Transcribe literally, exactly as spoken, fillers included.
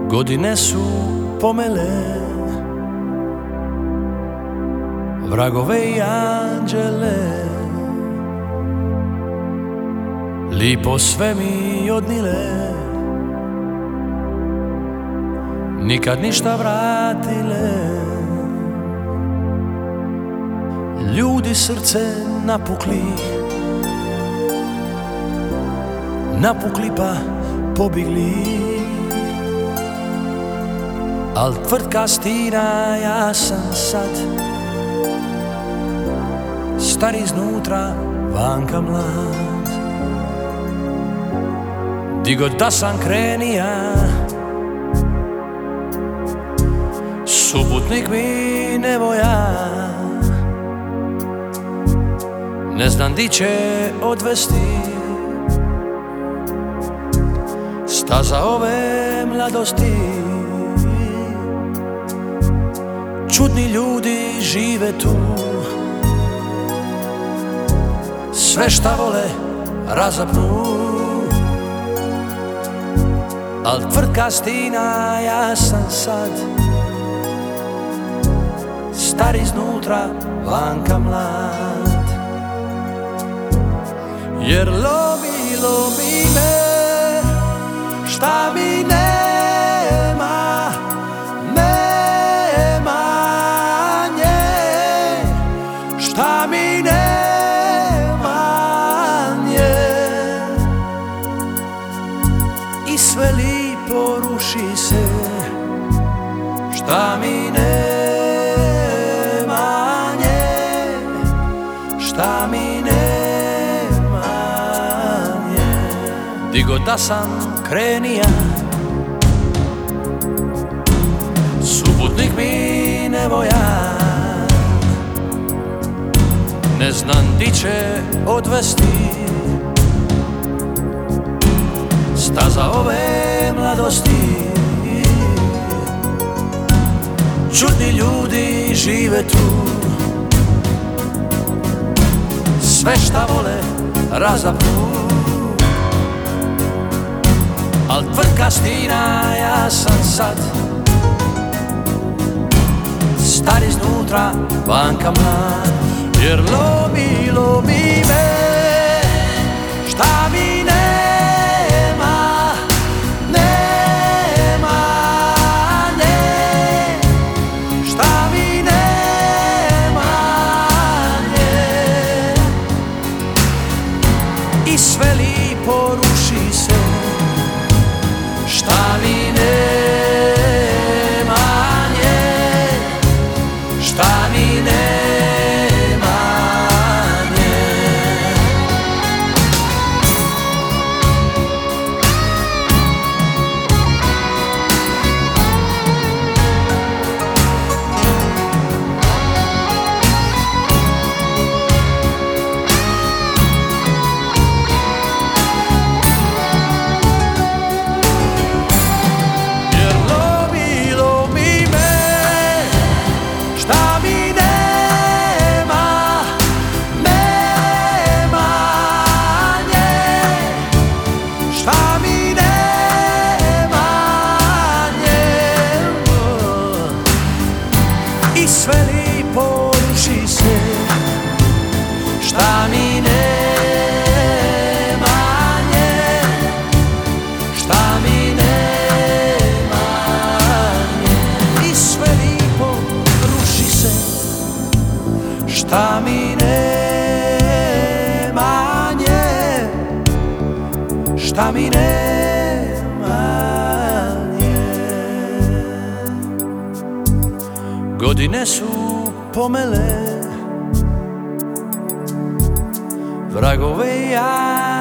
Godine su pomele vragove i anđele, lipo sve mi odnile, nikad ništa vratile. Ljudi srce napukli, napukli pa pobigli, al tvrtka stina, ja sam sad star iznutra, vanka mlad. Di god da sam krenija, suputnik mi ne voja, ne znam di će odvesti staza ove mladosti. Čudni ljudi žive tu, sve šta vole razapnu, al tvrtka stina, ja sam sad star iznutra, vanka mlad. Jer lomi, lomi me šta mi nema, nema nje, šta mi nema nje. I sve lipo ruši se, šta mi nema nje, šta mi nema nje. Di god da sam krenija, suputnik mi ne voja, ne znam di će odvesti staza ove mladosti. Čudni ljudi žive tu, sve šta vole razapnu, al tvrtka stina, ja sam sad star iznutra, vanka mlad. Jer lomi, lomi me šta mi nema, nema ne, šta mi nema nje. I sve lipo ruši se, šta mi nema nje, šta mi nema nje. Jer lomi, lomi me šta mi nema, nema nje, šta mi nema nje. I sve lipo ruši se, šta mi nema nje, šta mi nema nje. I sve lipo ruši se, šta mi nema nje, šta mi nema nje. Godine su pomele vragove i ja